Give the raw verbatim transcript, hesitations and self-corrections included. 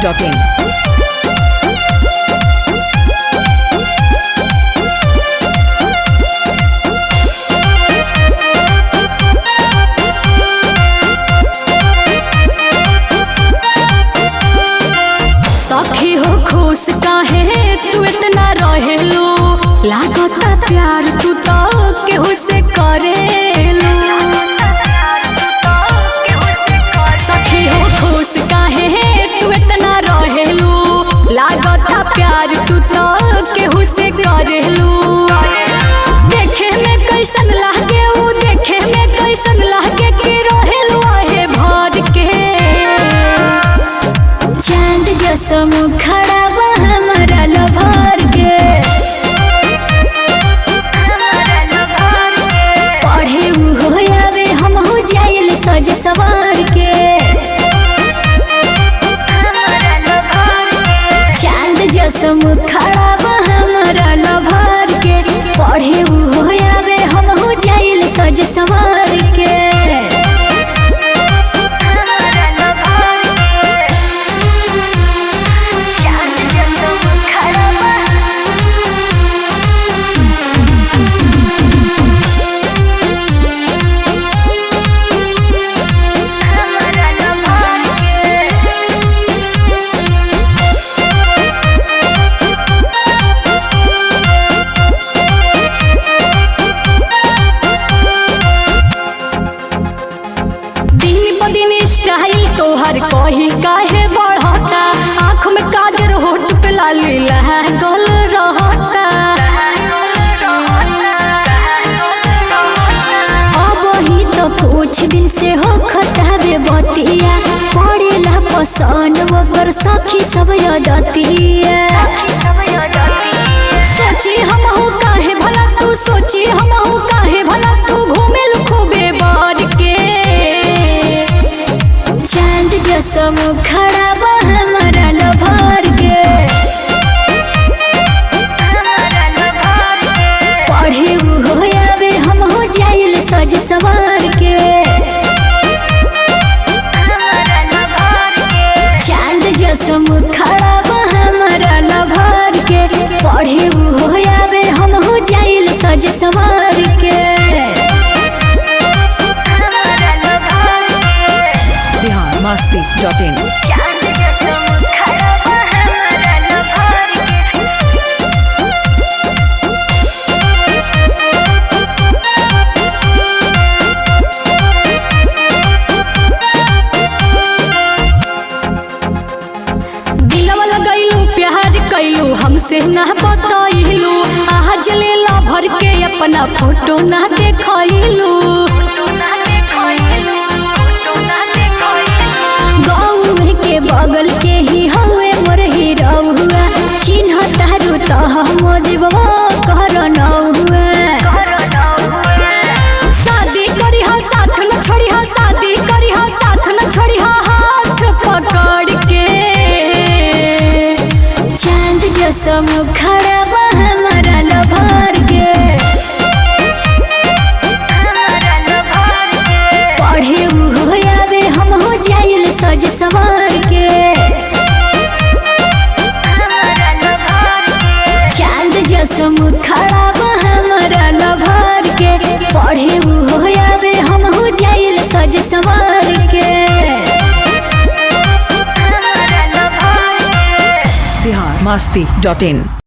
Dot in. सखी हो खुश काहे तू इतना रहेलू, लागता प्यार तू तो केहू से करेलू। सखी हो खुश काहे तू इतना रहेलू, लागता प्यार तू तो केहू से करेलू। देखे में कैसन लागे ऊ, देखे में कैसन लागे कि रहेलू आहे भर के। चांद जैसा मुखड़ा बा हमारा लभर के, पढ़े ऊ हो आवे हम हो जाइल सज सवार के। चांद जैसा मुखड़ा बा हमारा लभर के, पढ़े ऊ हो आवे हम हो जाइल सज सवार के। स्टाइल तोहर कही काहे बढ़ता, आँख में काजर होठ पे लाली लागल रहता। अब ही तो कुछ दिन से हो खताबे बतिया, पड़ेला पसंद ओकर सखी सब यदतिया। सोची हमहू काहे भला तू, सोची हमहू काहे भला तू घूमेल खूबे बार के। चांद जैसा मुखड़ा बा हमारा लभर के, पढ़े ऊ हो आवे हम हो जाइल सज सवार के। चांद जैसा मुखड़ा बा हमारा लभर के, पढ़े ऊ हो आवे हम हो जाइल सज सवार के। Masti dot in. दिलवा लगैलू प्यार कैलू हमसे ना बतैलू, आज लेला भर के अपना फोटो ना देखैलू। के बगल के ही हवे मोर हीरो हुआ, चिन्ह तारू तो हम जीवो कर न हुआ। शादी करी हो साथ न छोड़ी हो, शादी करी हो साथ न छोड़ी हो हाथ पकड़ के। चांद जैसा मुखड़ा बा हमारा लभर के, पढ़े ऊ हो आवे हम हो जाइल सज सवार के। चांद जैसा मुखड़ा बा हमारा लभर के, पढ़े ऊ हो आवे हम हो जाइल सज सवार के। बिहार मस्ती डॉट इन।